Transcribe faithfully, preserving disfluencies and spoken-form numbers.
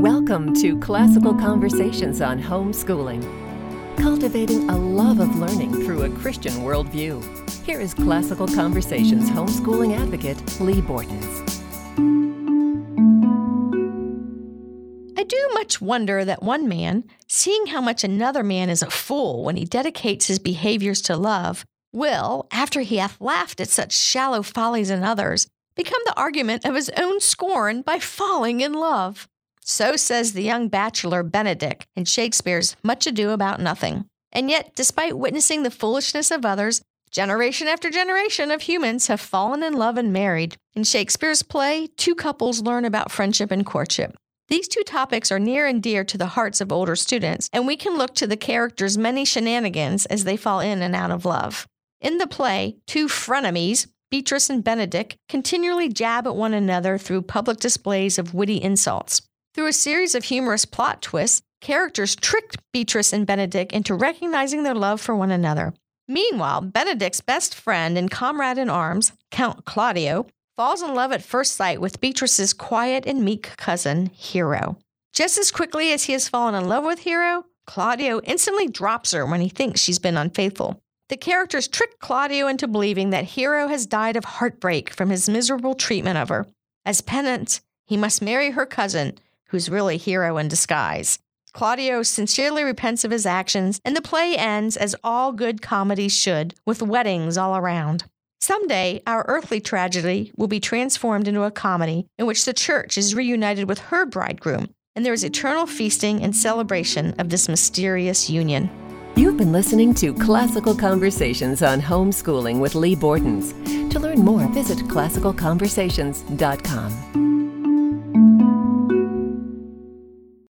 Welcome to Classical Conversations on Homeschooling, cultivating a love of learning through a Christian worldview. Here is Classical Conversations homeschooling advocate Lee Bortons. I do much wonder that one man, seeing how much another man is a fool when he dedicates his behaviors to love, will, after he hath laughed at such shallow follies in others, become the argument of his own scorn by falling in love. So says the young bachelor Benedick in Shakespeare's Much Ado About Nothing. And yet, despite witnessing the foolishness of others, generation after generation of humans have fallen in love and married. In Shakespeare's play, two couples learn about friendship and courtship. These two topics are near and dear to the hearts of older students, and we can look to the characters' many shenanigans as they fall in and out of love. In the play, two frenemies, Beatrice and Benedick, continually jab at one another through public displays of witty insults. Through a series of humorous plot twists, characters tricked Beatrice and Benedick into recognizing their love for one another. Meanwhile, Benedick's best friend and comrade in arms, Count Claudio, falls in love at first sight with Beatrice's quiet and meek cousin, Hero. Just as quickly as he has fallen in love with Hero, Claudio instantly drops her when he thinks she's been unfaithful. The characters trick Claudio into believing that Hero has died of heartbreak from his miserable treatment of her. As penance, he must marry her cousin, who's really Hero in disguise. Claudio sincerely repents of his actions, and the play ends as all good comedies should, with weddings all around. Someday, our earthly tragedy will be transformed into a comedy in which the church is reunited with her bridegroom, and there is eternal feasting and celebration of this mysterious union. You've been listening to Classical Conversations on Homeschooling with Lee Bortons. To learn more, visit classical conversations dot com.